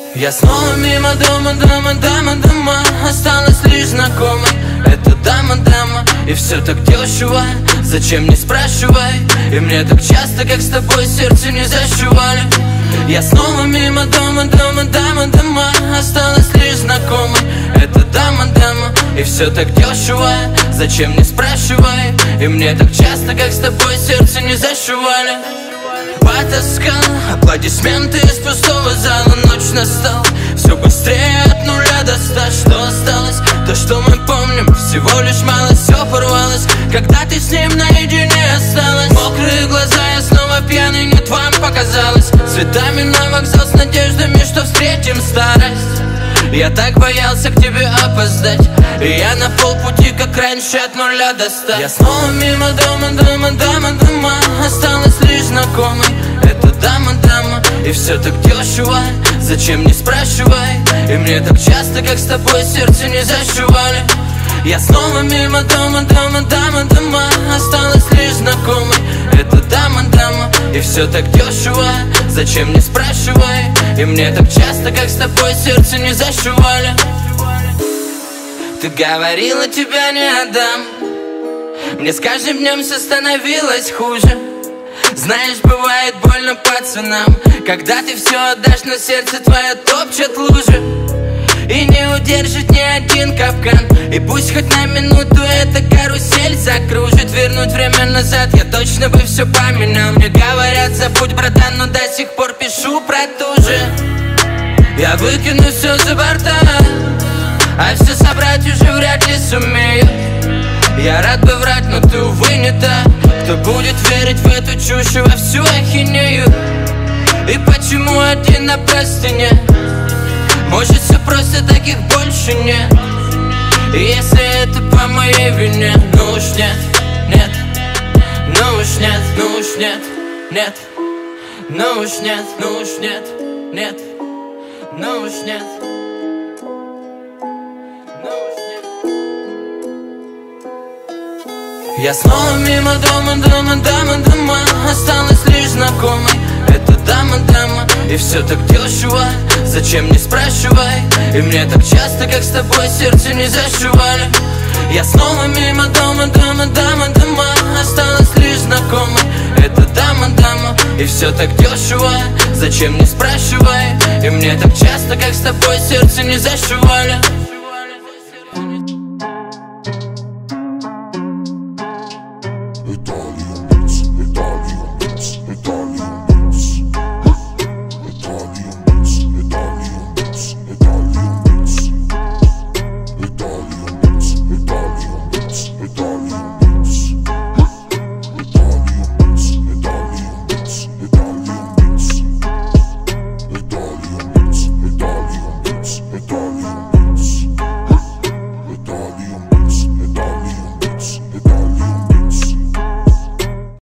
Я снова мимо дома, дома. Осталась лишь знакомой. Это дама, и все так дешево. Зачем, не спрашивай. И мне так часто, как с тобой, сердце не защували. Я снова мимо дома, дома. Осталась лишь знакомой. Это дама, и все так дешево. Зачем, не спрашивай. И мне так часто, как с тобой, сердце не защували. Потаскал аплодисменты из пустого зала. Ночь настала, все быстрее от 0 до 100. Что осталось? То, что мы помним, всего лишь мало, все порвалось, когда ты с ним наедине осталась. Мокрые глаза, я снова пьяный, нет, вам показалось. Цветами на вокзал с надеждами, что встретим старость. Я так боялся к тебе опоздать, и я на полпути, как раньше, от 0 до 100. Я снова мимо дома, дома. Осталась лишь знакомой. Это дама, и все так дешево. Зачем, не спрашивай. И мне так часто, как с тобой, сердце не защували. Я снова мимо дома, дома. Осталась лишь знакомой. Это дама, и все так дешево. Зачем, не спрашивай. И мне так часто, как с тобой, сердце не защували. Ты говорила, тебя не отдам. Мне с каждым днем все становилось хуже. Знаешь, бывает больно пацанам, когда ты все отдашь, но сердце твое топчет лужи. И не удержит ни один капкан. И пусть хоть на минуту эта карусель закружит. Вернуть время назад я точно бы все поменял. Мне говорят, забудь, братан, но до сих пор пишу про ту же. Я выкину все за борта, а все собрать уже вряд ли сумею. Я рад бы врать, но ты, увы, не та, кто будет верить в эту чушь и во всю ахинею. И почему один на простыне? Может, все просто, таких больше нет. И если это по моей вине, ну уж нет, нет. Ну уж нет, ну уж нет, нет. Ну уж нет, ну уж нет, нет. Ну уж нет. Я снова мимо дома, дома. Осталась лишь знакомой. Это дама, и все так дешево. Зачем, не спрашивай. И мне так часто, как с тобой, сердце не защували. Я снова мимо дома, дома. Осталась лишь знакомой. Это дама, и все так дешево. Зачем, не спрашивай. И мне так часто, как с тобой, сердце не защували.